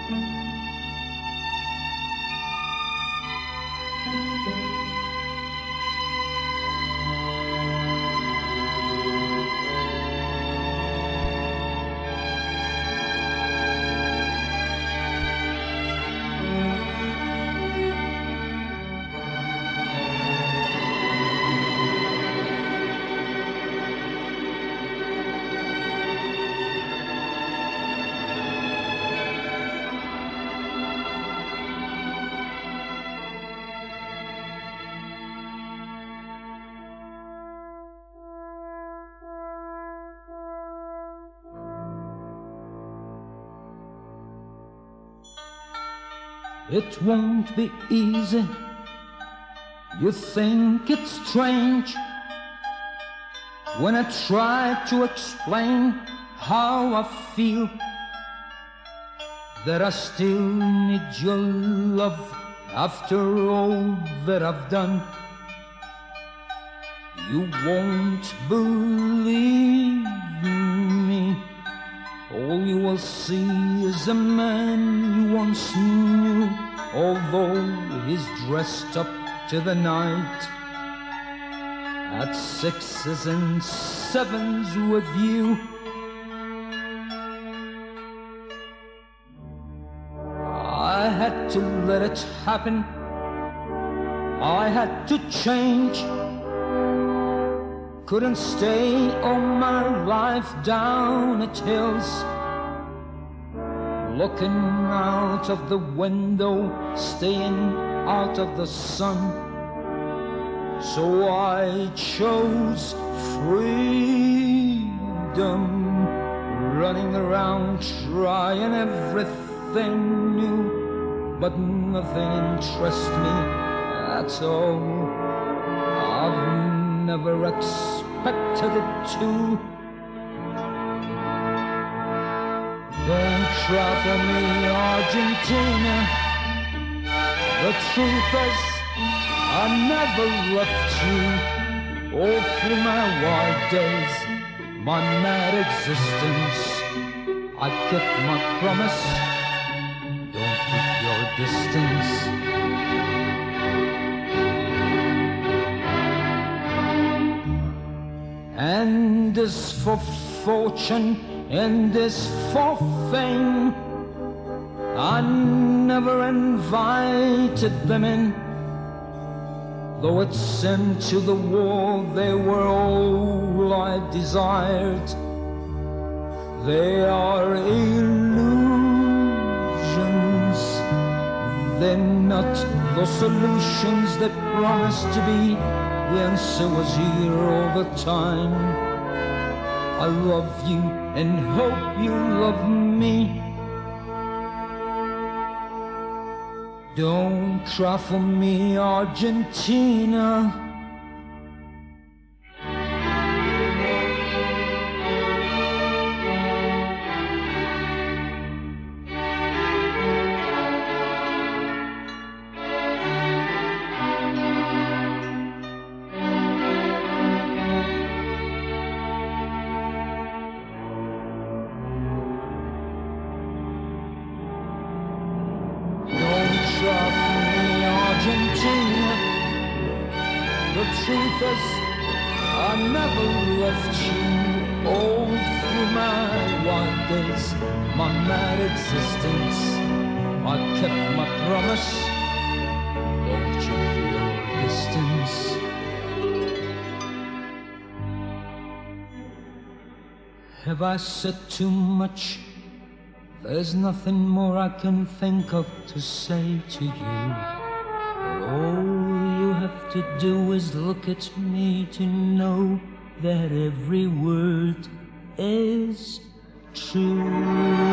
It won't be easy. You think it's strange when I try to explain how I feel, that I still need your love after all that I've done. You won't believe me. All you will see is a man you once knew, although he's dressed up to the night at sixes and sevens with you. I had to let it happen. I had to change. Couldn't stay all my life down at hills, looking out of the window, staying out of the sun. So I chose freedom, running around trying everything new, but nothing interests me at all. I've never expected it to. Don't try for me, Argentina. The truth is, I never left you. All through my wild days, my mad existence, I kept my promise. Don't keep your distance. And as for fortune, and as for fame, I never invited them in. Though it sent to the war, they were all I desired. They are illusions. They're not the solutions they promise to be. The answer was here all the time. I love you and hope you love me. Don't cry for me, Argentina. Argentina. The truth is, I never left you. All through my wild days, my mad existence, I kept my promise. Don't keep your distance. Have I said too much? There's nothing more I can think of to say to you. All you have to do is look at me to know that every word is true.